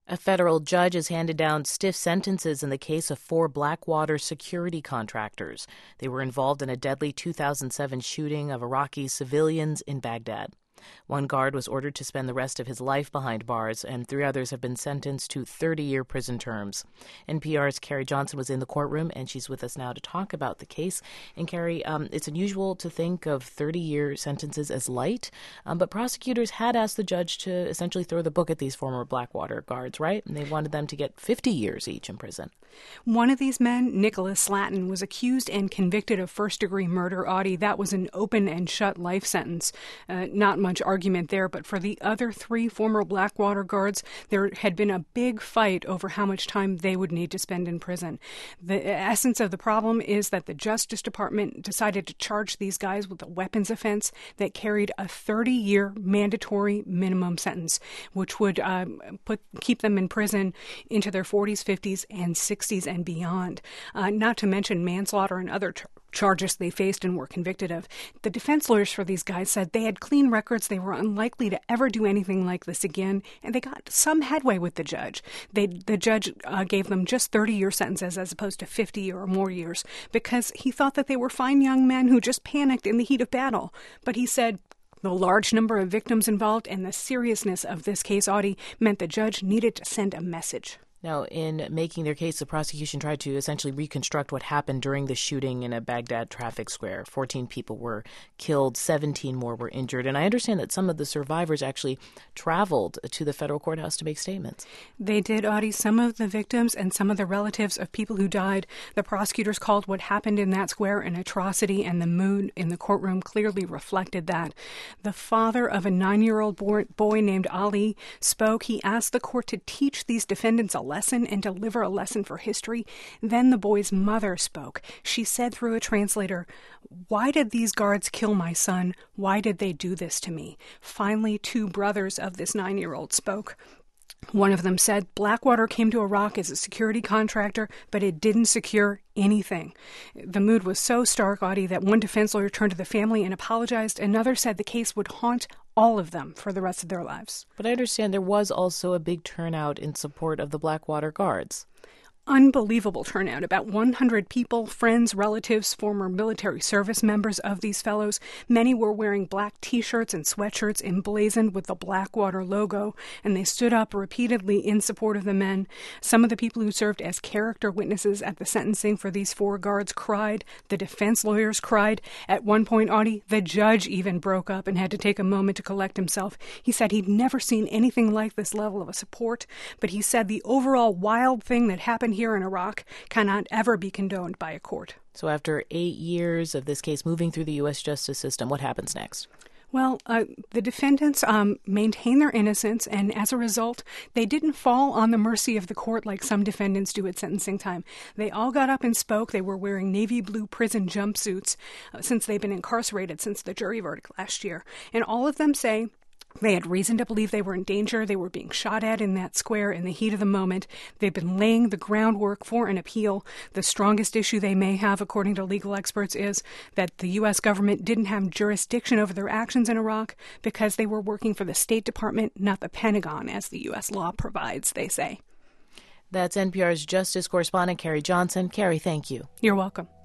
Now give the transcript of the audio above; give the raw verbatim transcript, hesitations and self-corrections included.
A federal judge has handed down stiff sentences in the case of four Blackwater security contractors. They were involved in a deadly two thousand seven shooting of Iraqi civilians in Baghdad. One guard was ordered to spend the rest of his life behind bars, and three others have been sentenced to thirty-year prison terms. N P R's Carrie Johnson was in the courtroom, and she's with us now to talk about the case. And Carrie, um, it's unusual to think of thirty-year sentences as light, um, but prosecutors had asked the judge to essentially throw the book at these former Blackwater guards, right? And they wanted them to get fifty years each in prison. One of these men, Nicholas Slatton, was accused and convicted of first-degree murder. Audie, that was an open and shut life sentence. Uh, not much argument there, but for the other three former Blackwater guards, there had been a big fight over how much time they would need to spend in prison. The essence of the problem is that the Justice Department decided to charge these guys with a weapons offense that carried a thirty-year mandatory minimum sentence, which would uh, put keep them in prison into their forties, fifties, and sixties and beyond, uh, not to mention manslaughter and other ch- charges they faced and were convicted of. The defense lawyers for these guys said they had clean records, they were unlikely to ever do anything like this again, and they got some headway with the judge. They, the judge uh, gave them just thirty-year sentences as opposed to fifty or more years because he thought that they were fine young men who just panicked in the heat of battle. But he said the large number of victims involved and the seriousness of this case, Audie, meant the judge needed to send a message. Now, in making their case, the prosecution tried to essentially reconstruct what happened during the shooting in a Baghdad traffic square. fourteen people were killed, seventeen more were injured. And I understand that some of the survivors actually traveled to the federal courthouse to make statements. They did, Audie. Some of the victims and some of the relatives of people who died, the prosecutors called what happened in that square an atrocity, and the mood in the courtroom clearly reflected that. The father of a nine-year-old boy named Ali spoke. He asked the court to teach these defendants a lesson and deliver a lesson for history. Then the boy's mother spoke. She said through a translator, "Why did these guards kill my son? Why did they do this to me?" Finally, two brothers of this nine-year-old spoke. One of them said, "Blackwater came to Iraq as a security contractor, but it didn't secure anything." The mood was so stark, Audie, that one defense lawyer turned to the family and apologized. Another said the case would haunt all of them for the rest of their lives. But I understand there was also a big turnout in support of the Blackwater guards. Unbelievable turnout. About one hundred people, friends, relatives, former military service members of these fellows. Many were wearing black T-shirts and sweatshirts emblazoned with the Blackwater logo, and they stood up repeatedly in support of the men. Some of the people who served as character witnesses at the sentencing for these four guards cried. The defense lawyers cried. At one point, Audie, the judge even broke up and had to take a moment to collect himself. He said he'd never seen anything like this level of support, but he said the overall wild thing that happened here in Iraq cannot ever be condoned by a court. So after eight years of this case moving through the U S justice system, what happens next? Well, uh, the defendants um, maintain their innocence, and as a result, they didn't fall on the mercy of the court like some defendants do at sentencing time. They all got up and spoke. They were wearing navy blue prison jumpsuits uh, since they've been incarcerated since the jury verdict last year. And all of them say they had reason to believe they were in danger. They were being shot at in that square in the heat of the moment. They've been laying the groundwork for an appeal. The strongest issue they may have, according to legal experts, is that the U S government didn't have jurisdiction over their actions in Iraq because they were working for the State Department, not the Pentagon, as the U S law provides, they say. That's N P R's justice correspondent, Carrie Johnson. Carrie, thank you. You're welcome.